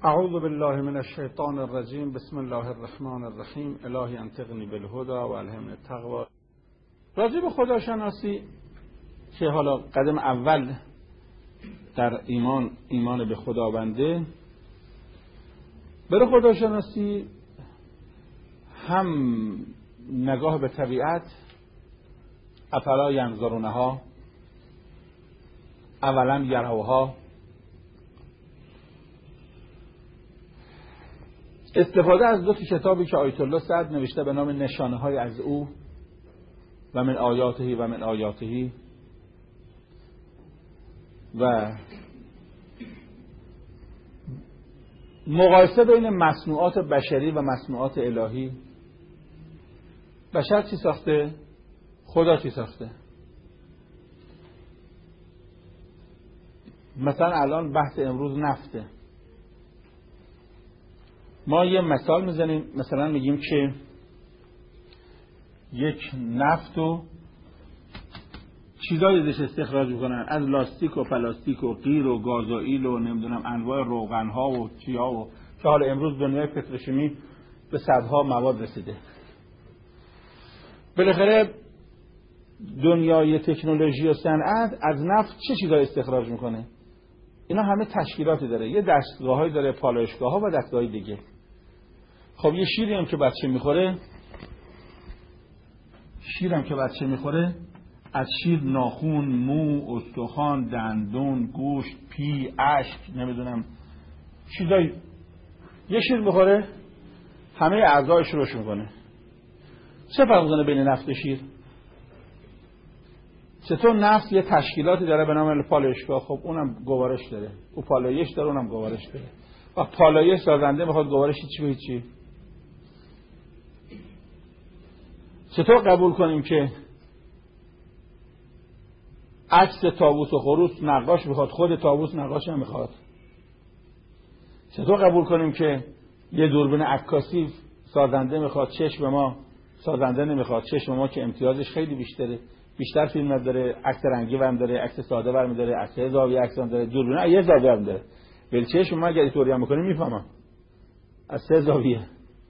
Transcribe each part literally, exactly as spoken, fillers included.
اعوذ بالله من الشیطان الرجیم. بسم الله الرحمن الرحیم. الهی انطقنی بالهدی و الهمنی التقوی. راجع به خداشناسی که حالا قدم اول در ایمان ایمان به خداونده، برای خداشناسی هم نگاه به طبیعت، افلا ینظرونها، اولا یروها، استفاده از دو کتابی که آیت الله سعد نوشته به نام نشانه های از او و من آیاته و من آیاته، و مقایسه بین مصنوعات بشری و مصنوعات الهی. بشر چی ساخته؟ خدا چی ساخته؟ مثلا الان بحث امروز نفته. ما یه مثال میزنیم، مثلا میگیم که یک نفت و چیزایی ازش استخراج میکنن، از لاستیک و پلاستیک و قیر و گازوئیل و نمیدونم انواع روغنها و چیا، و که حالا امروز دنیای پتروشیمی به صدها مواد رسیده. بالاخره دنیای تکنولوژی و صنعت از نفت چه چیزایی استخراج میکنه؟ اینا همه تشکیلاتی داره، یه دستگاهایی داره، پالایشگاه‌ها و دستگاه‌های دیگه. خب یه شیری هم که بچه میخوره، شیر هم که بچه میخوره، از شیر ناخون، مو، استخوان، دندون، گوشت، پی، اشک، نمیدونم چیزایی، یه شیر میخوره همه اعضایش روش میکنه. چه فرق میکنه بین نفت و شیر؟ چطور نفت یه تشکیلاتی داره به نام پالایشگاه، خب اونم گوارش داره، او پالایش داره، اونم گوارش داره، و پالایش سازنده میخواد گوارش چی به چی. چطور قبول کنیم که عکس طاووس و خروس نقاش میخواد، خود طاووس نقاش هم میخواد؟ چطور قبول کنیم که یه دوربین عکاسی سازنده میخواد، چشم ما سازنده نمیخواد؟ چشم ما که امتیازش خیلی بیشتره، بیشتر فیلم داره، عکس رنگی هم داره، عکس ساده برمی داره، عکس زاویه عکس هم داره، دوربین یه زاویه هم داره. ولی چشم ما اگه اینطوری هم بکنه میفهمم از سه زاویه.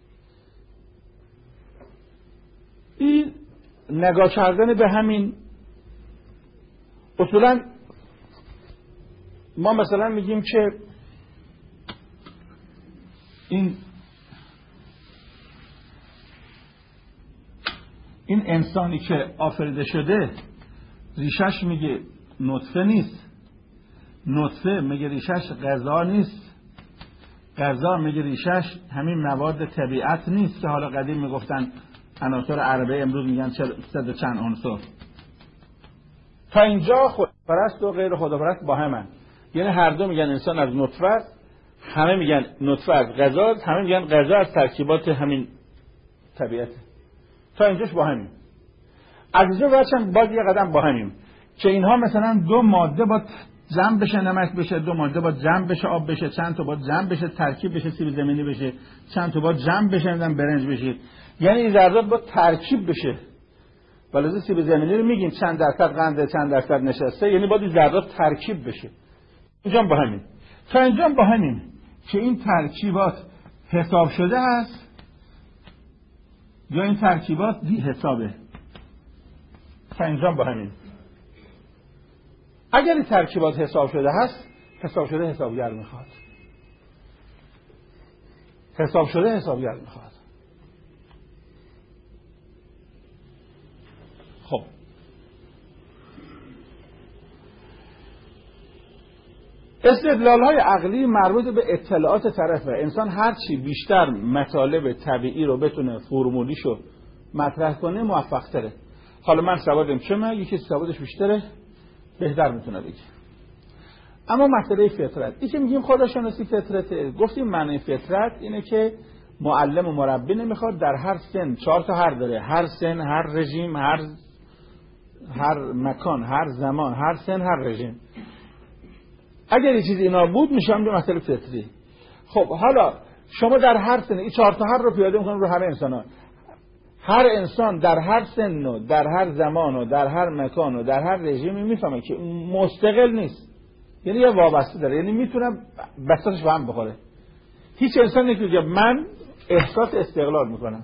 این نگاه کردن به همین اصولا ما مثلا میگیم که این این انسانی که آفریده شده ریشش میگه نطفه نیست، نطفه میگه ریشش غذا نیست، غذا میگه ریشش همین مواد طبیعت نیست که حالا قدیم میگفتن عناصر عربه، امروز میگن صد چند عنصر. تا اینجا خداپرست و غیر خداپرست با همن، یعنی هر دو میگن انسان از نطفه است، همه میگن نطفه از غذا است، همه میگن غذا از ترکیبات همین طبیعت. تا اینجاش با همیم. از اینجا بچن باز یه قدم با همیم که اینها مثلا دو ماده با جمع بشه نمک بشه، دو ماده با جمع بشه آب بشه، چند تا با جمع بشه ترکیب بشه سیب زمینی بشه، چند تا با جمع بشه نمیدونم برنج بشه. یعنی این ذرات با ترکیب بشه. ولی سیب زمینی رو میگیم چند درصد قنده چند درصد نشسته، یعنی باید این ذرات ترکیب بشه. اینجا با همین. تا اینجا با همین که این ترکیبات حساب شده است یا این ترکیبات بی حسابه. تا اینجا با همین. اگر این ترکیبات حساب شده هست، حساب شده حسابگر میخواد. حساب شده حسابگر میخواد. خب استدلال های عقلی مربوط به اطلاعات طرفه. انسان هر چی بیشتر مطالب طبیعی رو بتونه فرمولیشو مطرح کنه موفق تره. حالا من سوادم چمه، یکی سوادش بیشتره بهتر میتونه بگه. اما مسئله فطرت، این که میگیم خداشناسی فطرته، گفتیم معنی فطرت اینه که معلم و مربی نمیخواد در هر سن، چهار تا هر داره، هر سن، هر رژیم، هر هر مکان، هر زمان، هر سن، هر رژیم. اگر یه چیزی اینا بود میشه هم مسئله فطری. خب حالا شما در هر سن این چهار تا هر رو پیاده میکنید رو همه انسان. هر انسان در هر سن و در هر زمان و در هر مکان و در هر رژیمی میفهمه که مستقل نیست، یعنی یه وابسته داره، یعنی میتونه بستش به هم بخوره. هیچ انسان نمیگه من احساس استقلال میکنم،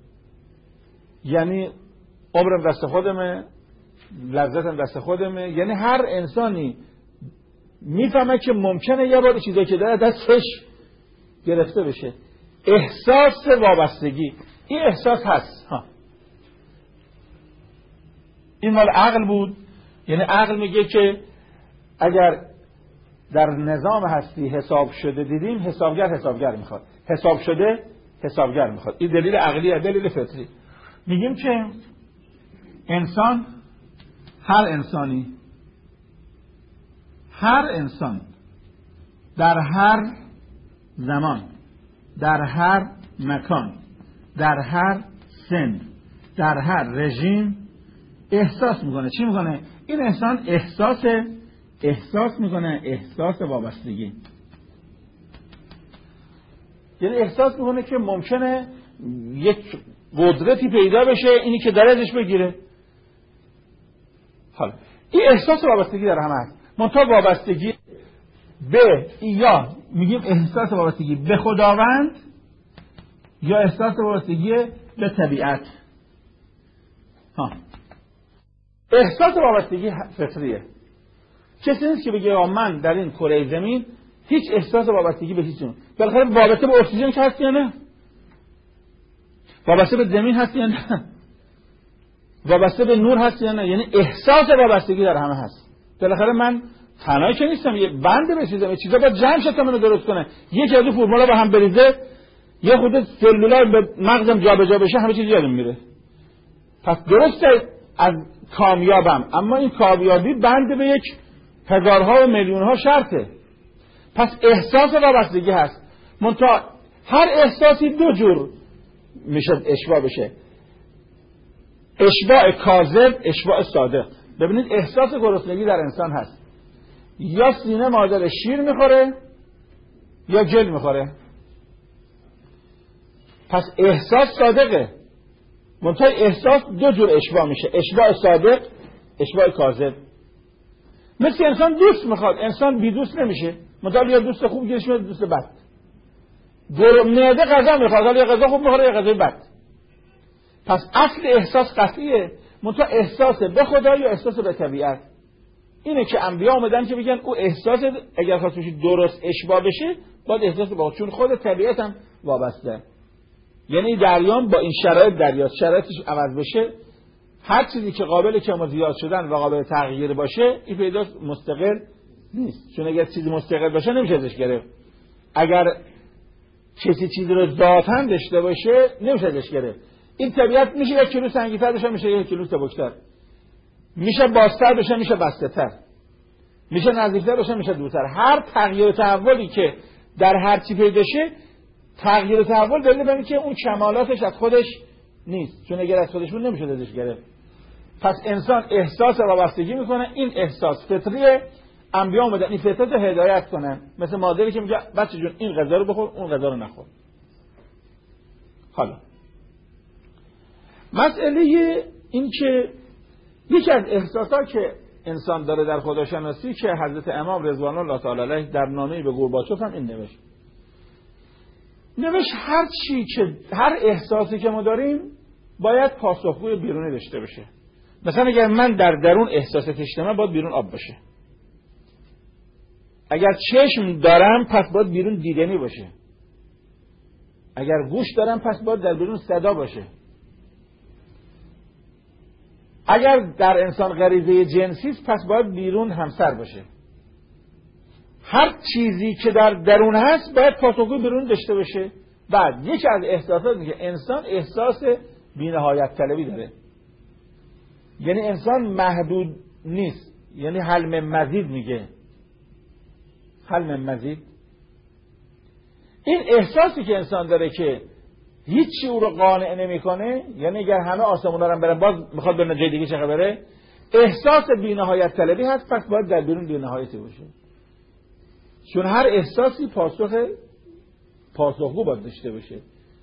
یعنی عمرم دست خودمه، لذتم دست خودمه. یعنی هر انسانی میفهمه که ممکنه یه بار چیزایی که داره دستش گرفته بشه. احساس وابستگی، این احساس هست ها. این مال عقل بود. یعنی عقل میگه که اگر در نظام هستی حساب شده دیدیم، حسابگر حسابگر میخواد، حساب شده حسابگر میخواد. این دلیل عقلیه، دلیل فطری. میگیم که انسان، هر انسانی، هر انسان در هر زمان، در هر مکان، در هر سن، در هر رژیم احساس میکنه. چی میکنه؟ این انسان احساس احساس میکنه احساس وابستگی. یعنی احساس میکنه که ممکنه یک قدرتی پیدا بشه، اینی که در ازش بگیره. حالا این احساس وابستگی در همه هست. منتها وابستگی به، یا میگیم احساس وابستگی به خداوند یا احساس وابستگی به طبیعت. ها. احساس وابستگی فطریه. کسی نیست که بگه من در این کره زمین هیچ احساس وابستگی به هیچ چیز. بالاخره وابسته به اکسیژن که هست یا نه؟ وابسته به زمین هست یا نه؟ وابسته به نور هست یا نه؟ یعنی احساس وابستگی در همه هست. بالاخره من تنهایی که نیستم، یه بند بسیزم، یه چیزا باید جمع شه تا منو درست کنه. یکی از اون فرمولا به هم بریزه، یه خود سلولار به مغزم جابجا بشه، همه چیز یادم میره. پس درسته از کامیابم، اما این کامیابی بند به یک هزارها و میلیونها شرطه. پس احساس وابستگی هست. منتها هر احساسی دو جور میشه اشباع بشه: اشباع کاذب، اشباع صادق. ببینید احساس گرسنگی در انسان هست، یا سینه مادر شیر میخوره یا جل میخوره. پس احساس صادقه. منتها احساس دو جور اشباع میشه: اشباع صادق، اشباع کاذب. مثل انسان دوست میخواد، انسان بی دوست نمیشه. منتها یا دوست خوب گیرش میاد، دوست بد. معده غذا میخواد، یا غذا خوب میخوره یا غذا بد. پس اصل احساس قطعیه. منتها احساس به خدا یا احساس به طبیعت. اینه که انبیا اومدن که بگن او احساس اگر خواست بشه درست اشباع بشه، باید احساس با، چون خود طبیعت هم وابسته. یعنی دریان با این شرایط دریاست، شرایطش عوض بشه، هر چیزی که قابل کم و زیاد شدن و قابل تغییر باشه، این پیداست مستقل نیست. چون اگر چیزی مستقل باشه نمیشه ازش گرفت. اگر کسی چیزی رو ذاتاً داشته باشه نمیشه ازش گرفت. این طبیعت میشه یک کیلو سنگی‌تر بشه، میشه یک کیلو سبک‌تر، میشه بازتر بشه، میشه بسته‌تر، میشه نزدیکتر بشه، میشه دورتر. هر تغییر و تحولی که در هر چی پیدا شه، تغییر و تحول دلیل بر اینه که اون کمالاتش از خودش نیست، چون اگر از خودش بود نمیشه ازش گرفت. پس انسان احساس وابستگی میکنه. این احساس فطریه. انبیا اومدن این فطرت رو هدایت کنن، مثل مادری که میگه بچه جون این غذا رو بخور، اون غذا رو نخور. حالا مسئله این که یکی از احساسات که انسان داره در خداشناسی که حضرت امام رضوان الله تعالی علیه در نامه‌ای به گورباچوف هم این نوشت. نوشت هر چی که هر احساسی که ما داریم باید پاسخگوی بیرونی داشته باشه. مثلا اگر من در درون احساس تشنه، باید بیرون آب باشه. اگر چشم دارم پس باید بیرون دیدنی باشه. اگر گوش دارم پس باید در بیرون صدا باشه. اگر در انسان غریزه جنسی است پس باید بیرون همسر باشه. هر چیزی که در درون هست باید پاسخگوی بیرون داشته باشه. بعد یکی از احساسات میگه انسان احساس بی‌نهایت طلبی داره. یعنی انسان محدود نیست. یعنی حلم مزید میگه. حلم مزید. این احساسی که انسان داره که هیچی او رو قانع نمیکنه، یعنی اگر همه آسمونا رو برن باز میخواد به جای دیگه چه بره، احساس بی‌نهایت طلبی هست. پس باید در بیرون بی‌نهایتی باشه. چون هر احساسی پاسخ پاسخگو باید داشته باشه.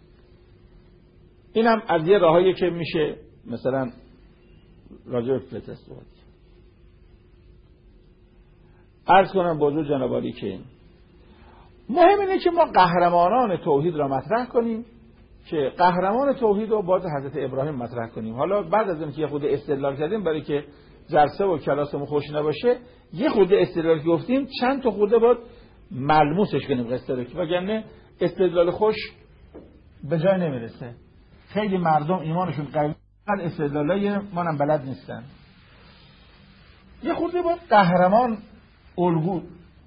اینم از یه راهایی که میشه مثلا راجع به فطرت صحبت. عرض کنم بزرگ جناب عالی که مهم اینه که ما قهرمانان توحید را مطرح کنیم که قهرمان توحید رو باز حضرت ابراهیم مطرح کنیم. حالا بعد از اینکه یه خود استدلال کردیم برای که جلسه و کلاسمون خوش نباشه، یه خود استدلال گفتیم چند تا خورده باید ملموسش کنیم قصه رو، وگرنه استدلال خوش به جای نمیرسه. خیلی مردم ایمانشون قوی، استدلالای ما هم بلد نیستن. یه خورده باید قهرمان الگو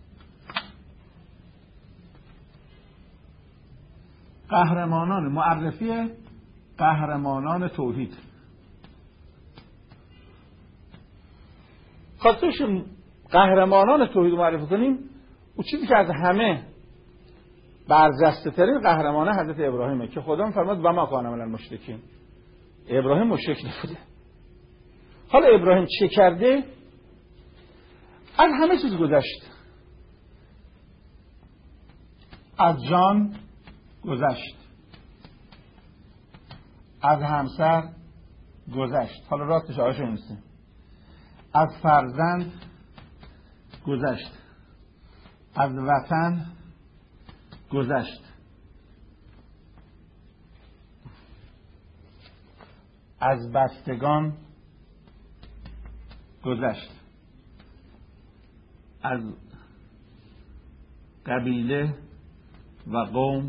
قهرمانان معرفی قهرمانان توحید. خواستوشون قهرمانان توحید معرفی کنیم، اون چیزی که از همه برجسته ترین قهرمانه حضرت ابراهیمه که خدا فرمود و ما کان من المشرکین. ابراهیم مشرک نبوده. حالا ابراهیم چه کرده؟ از همه چیز گذشت. از جان گذشت، از همسر گذشت، حالا راستش آشون نیستیم، از فرزند گذشت، از وطن گذشت، از بستگان گذشت، از قبیله و قوم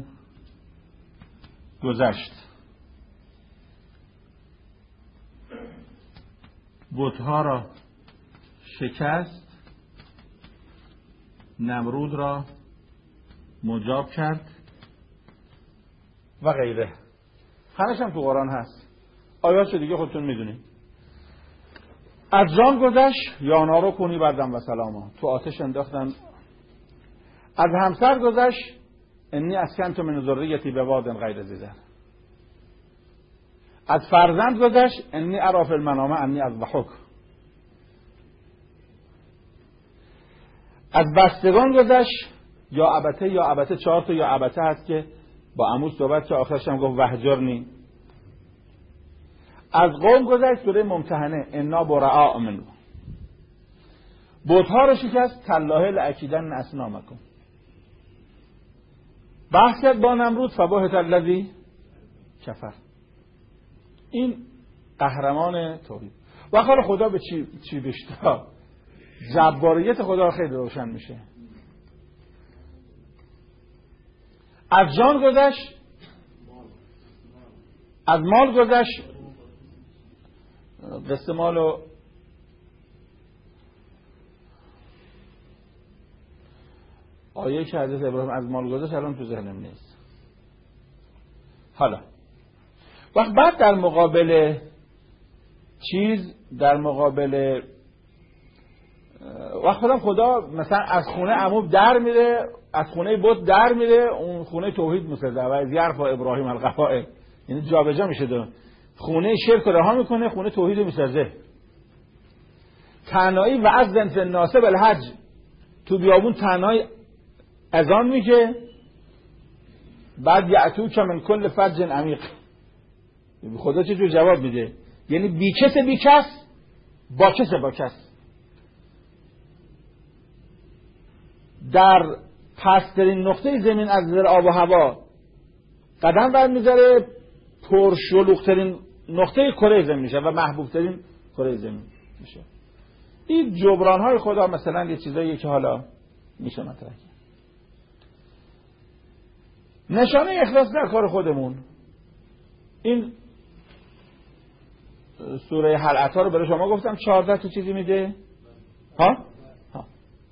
گذشت، بت‌ها را شکست، نمرود را مجاب کرد و غیره. همش هم تو قرآن هست، آیات دیگه خودتون میدونید. از جان گذشت، یا نارو کنی بردم و سلاما، تو آتش انداختن. از همسر گذشت، انی اسکنت من ذریتی بواد غیر ذی زرع. از فرزند گذشت، انی اری فی المنام انی اذبحک. از بستگان گذشت، یا ابته یا ابته، چهار تا یا ابته هست که با عمو صحبت که آخرش هم گفت وهجرنی. از قوم گذشت، سوره ممتحنه، انا براء منه. بت‌ها رو شکست، تالله لاکیدن اصنامکم. بحث کرد با نمرود، فبهت الذی کفر. این قهرمان توحید. و آخر خدا به چی چی بیشتر جباریت خدا خیلی روشن میشه. از جان گذشت، از مال گذشت. قصه مالو آیه که حضرت ابراهیم از مال گذشت الان تو ذهنم نیست. حالا وقت بعد در مقابل چیز، در مقابل وقت خودم خدا مثلا از خونه عموم در میره، از خونه بت در میره، اون خونه توحید میسازه و از یرفع ابراهیم القواعد، یعنی جابجا میشه. دو خونه شرک رها میکنه، خونه توحید میسازه. تنهایی و از ذنف الناس بالحج، تو بیابون تنهایی اذان میگه، بعد یعتو که من کل فج عمیق. خدا چه جور جواب میده؟ یعنی بی کس بی کس، با کس با کس. در پسترین نقطه زمین از نظر آب و هوا قدم بر میذاره، پرشلوغترین نقطه کره زمین میشه و محبوبترین کره زمین میشه. این جبران های خدا مثلا یه چیزاییه که حالا میشه مطرح کرد. نشانه اخلاص در کار خودمون، این سوره هل اتی رو برای شما گفتم چهارده تا چیزی میده. ها ها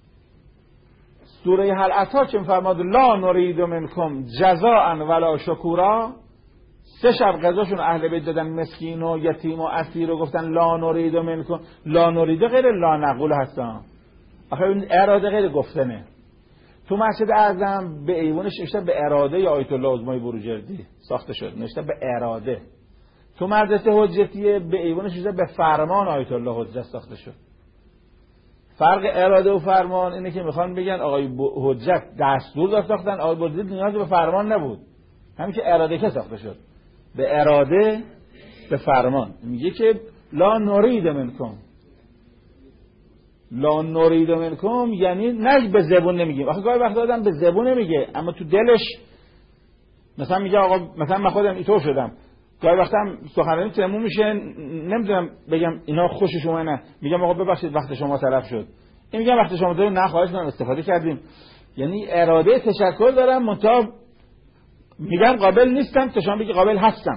سوره هل اتی که فرماد لا نرید منکم جزاء ولا شکورا، سه شب غذاشون اهل بیت دادن، مسکین و یتیم و اسیر، رو گفتن لا نرید منکم. لا نرید غیر لا نقول هستن، آخه این اراده غیر گفتنه. تو مسجد اعظم به ایوانش نوشته به اراده یا آیت الله عظمای بروجردی ساخته شد، نوشته به اراده. تو مدرسه حجتیه به ایوانش نوشته به فرمان آیت الله حجت ساخته شد. فرق اراده و فرمان اینه که میخوان بگن آقای حجت دستور داد ساختن، آقای بروجردی نیازی به فرمان نبود، همین که اراده که ساخته شد، به اراده به فرمان. میگه که لا نرید منکم، لا نرید منکم یعنی نه به زبون نمیگیم. آخه گاهی وقت آدم به زبون نمیگه اما تو دلش مثلا میگه آقا مثلا من خودم اینطور شدم، گاهی وقتا سخنرانی تموم میشه نمیدونم بگم اینا خوش شما نه، میگم آقا ببخشید وقت شما تلف شد، این میگم وقت شما داره نه خواهش کنم استفاده کردیم. یعنی اراده تشکر دارم منتها میگم قابل نیستم تا شما بگی قابل هستم.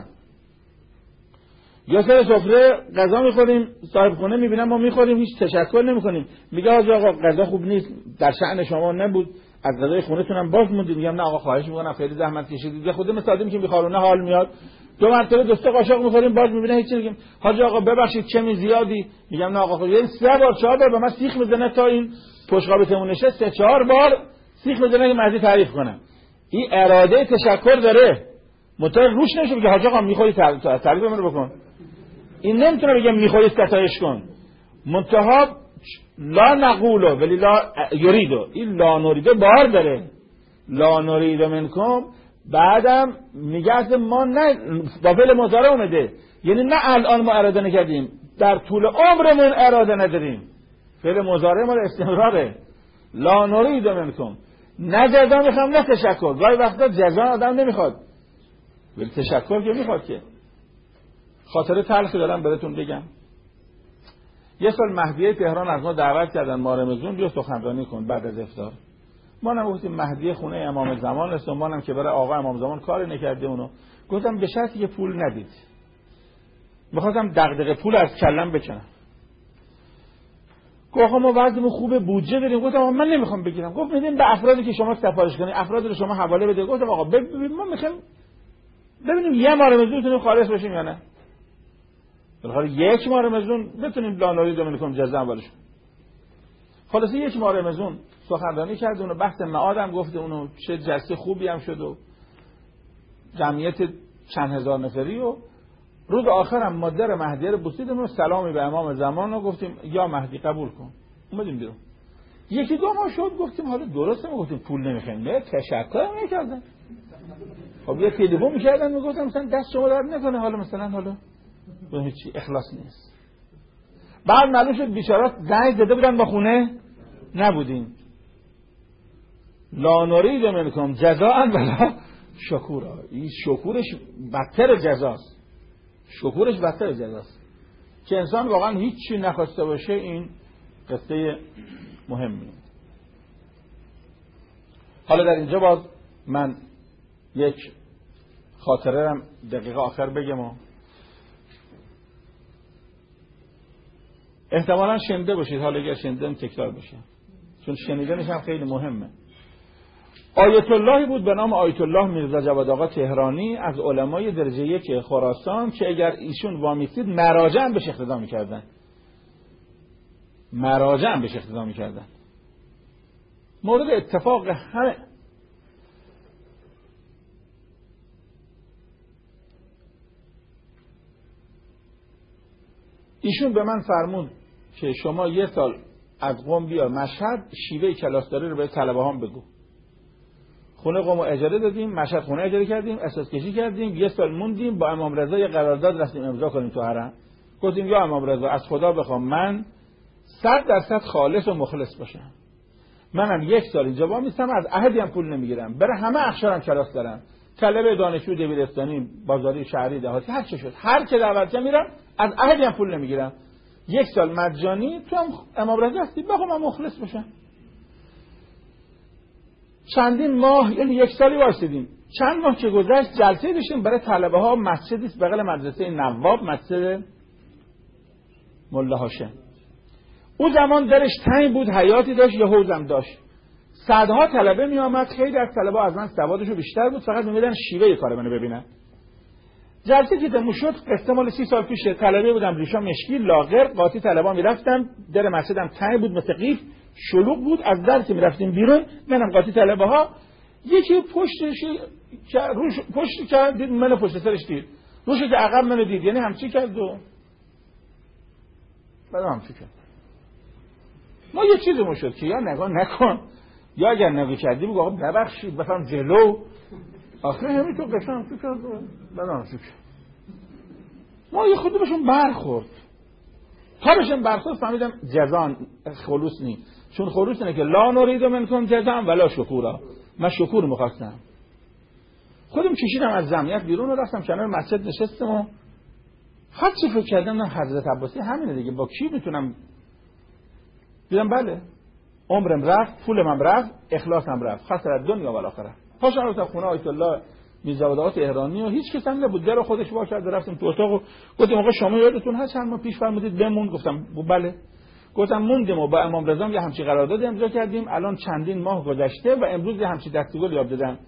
یا سر سفره غذا میخوریم صاحب خونه میبینم ما میخوریم هیچ تشکر نمیکنیم، میگه آقا غذا خوب نیست در شأن شما نبود از غذای خونتون هم باز موندید، میگم نه آقا خواهش میکنم خیلی زحمت کشیدید. خود مثلا آدمی که میخواره حال میاد دو مرتبه دو تا قاشق میخوریم باز میبینه هیچ چیزی، میگم حاج آقا ببخشید کمی زیادی، میگم نه آقا خب یعنی سه بار چهار بار به من سیخ میزنه تا این پشقابتمون نشه سه چهار بار سیخ میزنه که مزید تعریف کنم. این اراده تشکر داره متأ روش نشه بگه حاج آقا میخوری تعریف منو بکن، این نمیتونه بگه میخوری ستایش کن. منتها لا نقولو ولی لا یریدو، این لا نریدو بار داره، لا نرید منکم بعدم میگه اصلا ما نه با فعل مضارع اومده یعنی نه الان ما اراده نکردیم در طول عمرمون اراده نداریم، فعل مضارع ما استمراره. لا نرید منکم نه جزا میخوام نه تشکر. گاهی وقتا جزا آدم نمیخواد ولی تشکر که میخواد. که خاطره تلخی دارم براتون بگم. یه سال مهدیه تهران از ما دعوت کردن ما رمضان بیا سخنرانی کن بعد از افطار. ما هم گفتیم مهدی خونه امام زمان است، ما هم که برای آقا امام زمان کاری نکرده اونو. گفتم به شرطی که پول ندید. می‌خواستم دغدغه پول از کلم بکنم. گفت ما وضعمون خوبه بودجه داریم. گفتم آقا من نمیخوام بگیرم. گفت میدیم به افرادی که شما سفارش کنید، افراد رو شما حواله بده. گفتم آقا ببین ما میخوایم ببینیم یه ماه رمضان بتونیم خالص بشیم یا نه. بالاخره یک ماه رمضان بتونیم لانوری دومینیکم جزا اولش. خلاصه یک ماه رمضان سخنرانی کرد، اونو بحث معادم گفته، اونو چه جلسه خوبی هم شد و جمعیت چند هزار نفری. و روز آخرم ما در مهدیه رو بوسیدیم و سلامی به امام زمان رو گفتیم یا مهدی قبول کن. اومدیم بیرون. یکی دو ماه شد گفتیم حالا درسته، ما گفتیم پول نمیخوایم، نه تشکر نمیکردن. خب یه تلفن میکردن میگفتم مثلا دست شما درد نکنه، حالا مثلا حالا به هیچی اخلاص نیست. بعد معلوم شد بیچارات زنگ زده بودن با خونه نبودیم. لا نرید منکم جزاء ولا شکورا. این شکورش بدتر جزاست، شکورش بدتر جزاست. که انسان واقعا هیچی نخواسته باشه این قصه مهمیه. حالا در اینجا باز من یک خاطره هم دقیقه آخر بگم و احتمالا شنیده باشید، حالا اگر شنیدم تکرار بشه چون شنیدنش هم خیلی مهمه. آیت اللهی بود به نام آیت الله میرزا جواد آقا تهرانی از علمای درجه یک خراسان که اگر ایشون وامیستید مراجع هم بهش اقتدا میکردن، مراجع هم بهش اقتدا میکردن. مورد اتفاق همه ایشون به من فرمود که شما یه سال از قم بیا مشهد شیوه کلاسداری رو به طلبه هام بگو. خونه قم اجاره دادیم، مشهد خونه اجاره کردیم، اساس کشی کردیم، یه سال موندیم با امام رضا یه قرارداد رسیم امضا کنیم تو حرم. گفتیم یا امام رضا از خدا بخوام من صد درصد خالص و مخلص باشم، منم یک سال اینجا با میستم از احدی هم پول نمیگیرم، برای همه اخشارم کلاس دارم، طلبه دانشجو دبیرستانی بازاری شهری دهاتی هر چه شد هر که دعوت میرم از احدی هم پول نمیگیرم، یک سال مجانی تو هم امام رضا هستی بخوام من مخلص باشم. چندین ماه یعنی یک سالی واسیدیم. چند ماه که گذشت جلسه داشتیم برای طلبه ها، مسجدی است بغل مدرسه نواب، مسجد ملا هاشم. اون زمان درش تنگ بود، حیاتی داشت، یه حوضم داشت. صدها طلبه می آمد، خیلی از طلبه از من سوادشو بیشتر بود، فقط می‌اومدن شیوه کار منو ببینن. جلسه که تموم شد احتمال سی سال پیش طلبه بودم، ریشا مشکی لاغر، قاطی طلبه میرفتم، در مسجدم تنگ بود مثل قیف، شلوغ بود، از در که میرفتیم بیرون منم قاطی طلبه ها یکی پشتش که روش پشت کرد دید منو پشت سرش دید، روش که عقب منو دید، یعنی همچی کرد و بعد همچی کرد. ما یه چیزمون شد که یا نگاه نکن یا اگر نگاه کردی بگو آقا ببخشید بفهم جلو، آخه همین تو قشنگ تو کرد بعد همچی کرد. ما یه خودی بهشون برخورد. تا بشم برخورد فهمیدم جزان خلوص نی، چون خلوص اینه که لا نرید منکم جزاء ولا شکورا، من شکور میخواستم. خودم کشیدم از جمعیت بیرون و رفتم کنار مسجد نشستم و هر چی فکر کردم نه حضرت عباسی همینه دیگه، با کی میتونم دیدم بله عمرم رفت، پولم رفت، اخلاصم رفت، خسر دنیا و آخرت. پاشم رفتم خونه آیت الله میرزا تهرانی و هیچ کس هم نبود، در خودش وا کرد، رفتم تو اتاق و گفتم آقا شما یادتون هست چند ماه پیش فرمودید بمون؟ گفتم بله. گفتم موندیم و با امام رضا یه همچین قرارداد امضا کردیم، الان چندین ماه گذشته و امروز یه همچین دستگل یاد دادن.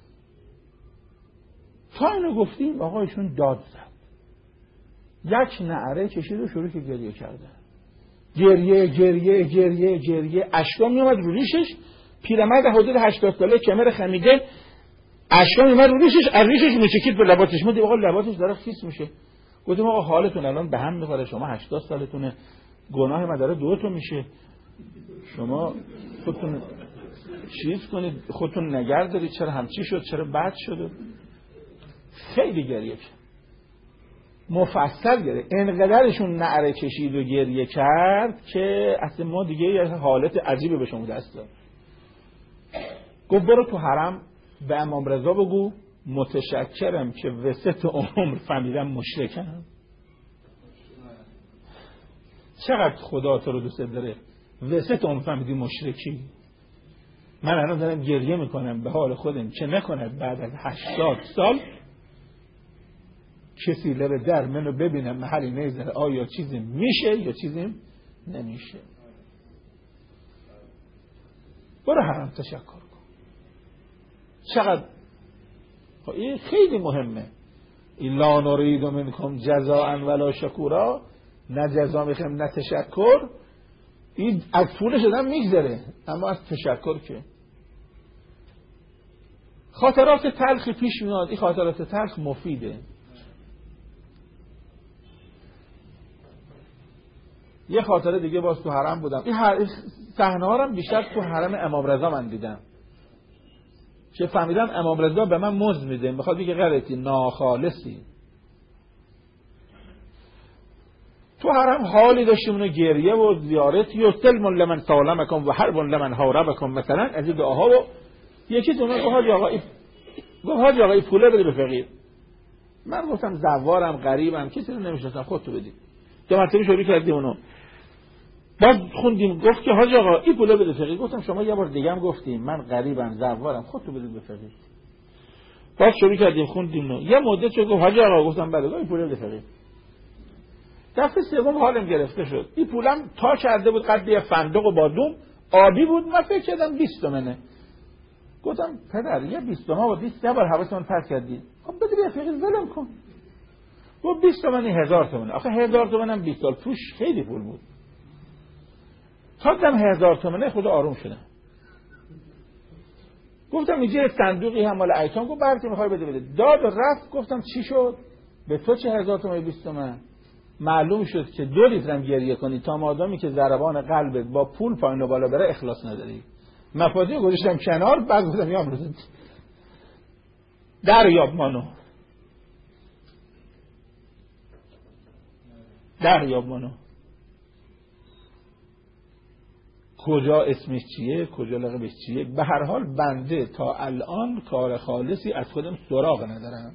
تا اینو گفتیم آقایشون داد زد، یک نعره کشید و شروع که گریه کردن، گریه گریه گریه گریه، اشکا میومد رو ریشش، پیرمرد حدود هشتاد ساله کمر خمیده، اشکا میومد رو ریشش، از ریشش میچکید به لباتش، میدید آقا لباتش داره خیس میشه. گفتیم آقا حالتون الان به هم میخوره، شما هشتاد سالتونه، گناه ما داره دوتون میشه، شما خودتون چیز کنید، خودتون نگرد دارید، چرا همچی شد، چرا بد شد. خیلی گریه کرد، مفصل گریه، انقدرشون نعره کشید و گریه کرد که اصلا ما دیگه یه حالت عجیبه به شما دست داد. گفت برو تو حرم به امام رضا بگو متشکرم که وسط عمر فهمیدم مشرکم. چقدر خدا تو رو دوست داره، وسط عمر فهمیدی مشرکی. من الان دارم گریه میکنم به حال خودم، چه نکند بعد از هشتاد سال کسی لب در منو ببینم محلی نیزه آیا چیزی میشه یا چیزی نمیشه. برو حرم تشکر کن. چقدر این خیلی مهمه. لا نرید منکم جزاء ولا شکورا، نه جزا میخوایم نه تشکر. این از پولش آدم میگذره، اما از تشکر که خاطرات تلخی پیش میاد. این خاطرات تلخ مفیده. یه خاطره دیگه باز تو حرم بودم، این صحنه ها رو بیشتر تو حرم امام رضا من دیدم که فهمیدم امام رضا به من مزد میده، میخواد بگه غلطی ناخالصی. تو حرم حالی داشتیم اونو گریه و زیارتی و سلم لمن سالمکم و حرب لمن حاربکم مثلا از این دعاها. و یکی تو من گفت حاج آقا این گفت حاج آقا این پوله بده به فقیر. من گفتم زوارم غریبم کسی رو نمیشناسم، خودتو بدید. دو مرتبه شروع کردیم اونو، بعد خوندیم گفت که حاج آقا این پوله بده فقیر. گفتم شما یه بار دیگه هم گفتیم من غریبم زوارم، خودتو بدید به فقیر. بعد شروع کردیم خوندیم اونو، یه مدت شد گفت حاج آقا، گفتم بله این پوله بده فقیر. دفعه سوم حالم گرفته شد، این پولم تا کرده بود قد یه فندق و بادوم، آبی بود. من فکر کردم بیست تومنه. گفتم پدر یه بیست تومن با بیست یه بار حواسمون پرت کردی، خب بده به فقیر ولم کن. گفت بیست تومنی هزار تومن. آخه هزار تومن هم بیست سال توش خیلی پول بود. تا دم هزار تومنه خدا آروم شدم. گفتم اینجا یه صندوقی هم مال ایتام. گفت برتی میخوای بده بده. داد و رفت. گفتم چی شد؟ به تو چه هزار تومن بیست تومن؟ معلوم شد که دو لیترم گریه کنی تا مادامی که ضربان قلبت با پول پایین و بالا بره اخلاص نداری. مفادی رو گذاشتم کنار. بعد گفتم یا امروز دریاب مانو دریاب مانو کجا اسمش چیه، کجا لقبش چیه. به هر حال بنده تا الان کار خالصی از خودم سراغ ندارم.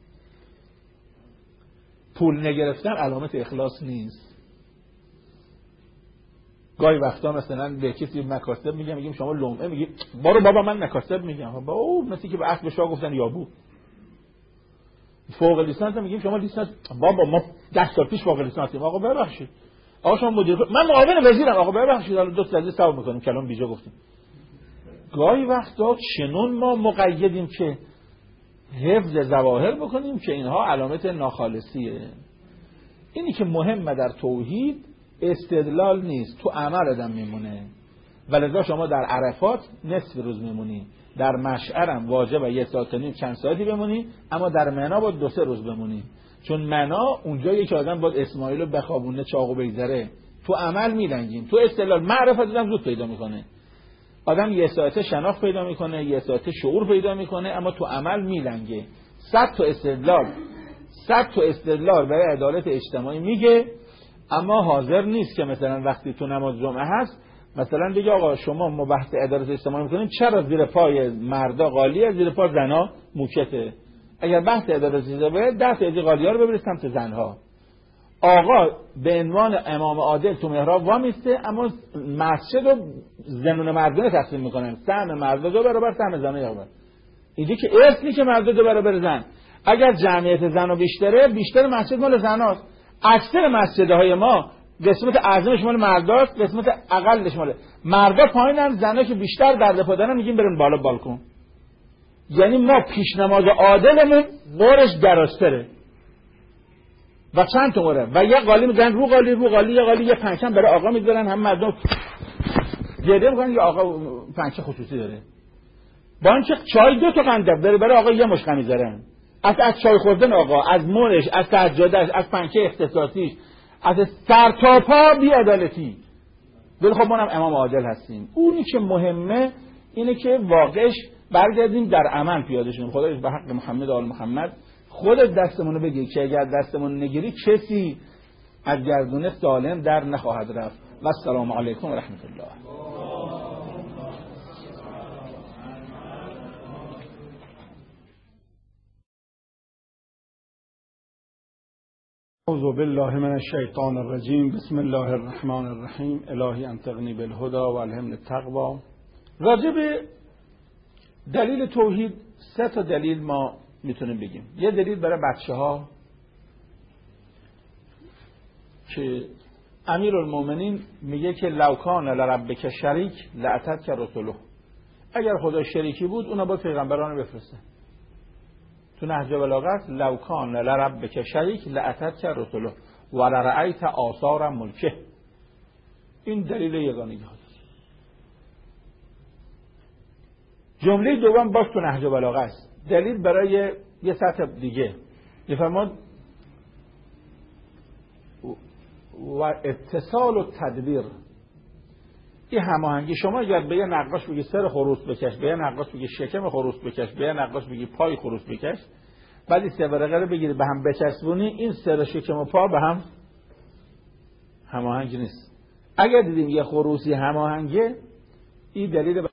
پول نگرفتن علامت اخلاص نیست. گاهی وقتا مثلا به کسی مکاسب میگم، میگیم شما لومه، میگیم بارو بابا من مکاسب میگم. با او مثل که به اسب شاه گفتن یابو. فوق لیسانس میگیم شما لیسانس، بابا ما ده سال پیش فوق لیسانسیم. آقا ببخشید آقا شما مدیر، من معاون وزیرم. آقا ببخشید حالا دو تا ثواب میکنیم کلام بیجا گفتیم. گاهی وقتا چنون ما مقیدیم که حفظ ظواهر بکنیم که اینها علامت ناخالصیه. اینی که مهمه در توحید استدلال نیست، تو عمل آدم میمونه. ولذا شما در عرفات نصف روز میمونی، در مشعرم واجبه یه ساعت و نیم چند ساعتی بمونی، اما در منی باید دو سه روز بمونی. چون منی اونجایی که آدم باید اسماعیل رو بخوابونه چاقو بگذره. تو عمل میلنگیم، تو استدلال معرفت آدم زود پیدا میکنه. آدم یه ساعته شناخت پیدا میکنه، یه ساعته شعور پیدا میکنه، اما تو عمل میلنگه. صد تا استدلال صد تا استدلال برای عدالت اجتماعی میگه، اما حاضر نیست که مثلا وقتی تو نماز جمعه هست مثلا بگه آقا شما ما بحث عدالت اجتماعی میکنیم، چرا زیر پای مردا قالیه زیر پای زنا موکته؟ اگر بحث عدالت اجتماعی ده تا قالیا رو ببرید سمت زنها. آقا به عنوان امام عادل تو محراب وامیسته، اما مسجد رو زنون مردونه تقسیم میکنن، سهم مردا دو برابر سهم زنا یک برابر. اینجا که اصلی که مردا دو برابر زن، اگر جمعیت زنا بیشتره بیشتر مسجد مال زناست. اکثر مسجدهای ما قسمت اعظمش مال مرداست، قسمت اقلش مال مردا پایینن، زنا که بیشتر درد پا دارن میگیم برن بالا بالکن. یعنی ما پیش نماز عادلمون دورش درازتره و چند تا موره و یه قالی میذارن رو قالی رو قالی یه قالی یه پنچم برای آقا میذارن، هم مردم گریه میکنن یا آقا پنچه خصوصی داره. با اینکه چای دو تا قندب داره برای آقا یه مشت میذارن. از از چای خوردن آقا، از مورش، از سجادهش، از پنکه اختصاصیش، از سر تا پا بی‌عدالتی. ولی خب ما هم امام عادل هستیم. اونی که مهمه اینه که واقعش برگردیم در عمل پیاده شیم. خدایش به حق محمد آل محمد خودت دستمونو بگیر که اگر دستمون نگیری کسی از گردونه سالم در نخواهد رفت. و السلام علیکم و رحمت الله. اعوذ بالله من الشیطان الرجیم. بسم الله الرحمن الرحیم. الهی انطقنی بالهدى و الهمنی التقوی. راجع به دلیل توحید سه تا دلیل ما میتونیم بگیم. یه دلیل برای بچه ها که امیرالمومنین میگه که لو کان لربک شریک لاتتک رسله، اگر خدا شریکی بود اونا با پیغمبران بفرسته. تو نهج بلاغت لو کان لربک شریک لاتتک رسله و لرأیت آثار ملکه. این دلیل یگانگی هاست. جمله دوم باز تو نهج بلاغه است، دلیل برای یه سطح دیگه. میفرماد و اتصال و تدبیر، این هماهنگی. شما اگر به یه نقاش بگی سر خروس بکش، به یه نقاش بگی شکم خروس بکش، به یه نقاش بگی پای خروس بکش، بعد سه ورقه رو بگیری به هم بچسبونی، این سر شکم و پا به هم هماهنگ نیست. اگر دیدیم یه خروسی هماهنگه، این دلیل